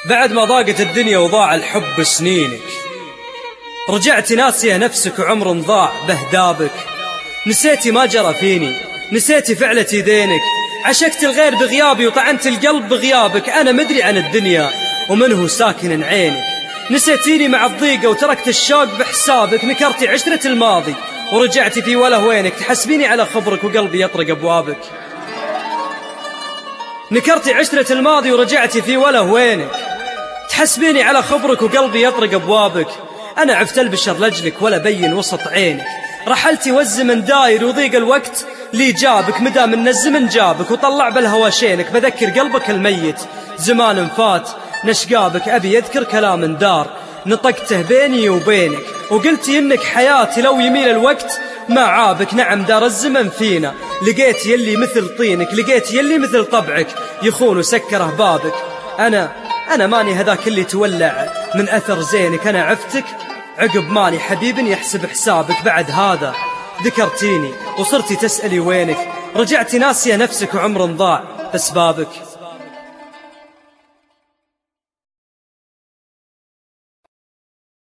بعد ما ضاقت الدنيا وضاع الحب سنينك، رجعت ناسية نفسك وعمر ضاع بهدابك. نسيتي ما جرى فيني، نسيتي فعلة يدينك، عشقت الغير بغيابي وطعنت القلب بغيابك. أنا مدري عن الدنيا ومنه ساكن عينك، نسيتيني مع الضيقة وتركت الشوق بحسابك. نكرتي عشرة الماضي ورجعتي في وله وينك، تحسبيني على خبرك وقلبي يطرق أبوابك. نكرتي عشرة الماضي ورجعتي في وله وينك، تحسبيني على خبرك وقلبي يطرق أبوابك. أنا عفت البشر لجلك ولا بين وسط عينك، رحلتي والزمن داير وضيق الوقت لي جابك. مدام ان الزمن جابك وطلع بالهوى شينك، بذكر قلبك الميت زمان فات نشقابك. أبي يذكر كلام دار نطقته بيني وبينك، وقلتي إنك حياتي لو يميل الوقت ما عابك. نعم دار الزمن فينا، لقيت يلي مثل طينك، لقيت يلي مثل طبعك يخون وسكره بابك. أنا ماني هذاك اللي تولع من أثر زينك، أنا عفتك عقب ماني حبيب يحسب حسابك. بعد هذا ذكرتيني وصرتي تسألي وينك، رجعتي ناسية نفسك وعمر ضاع بأسبابك.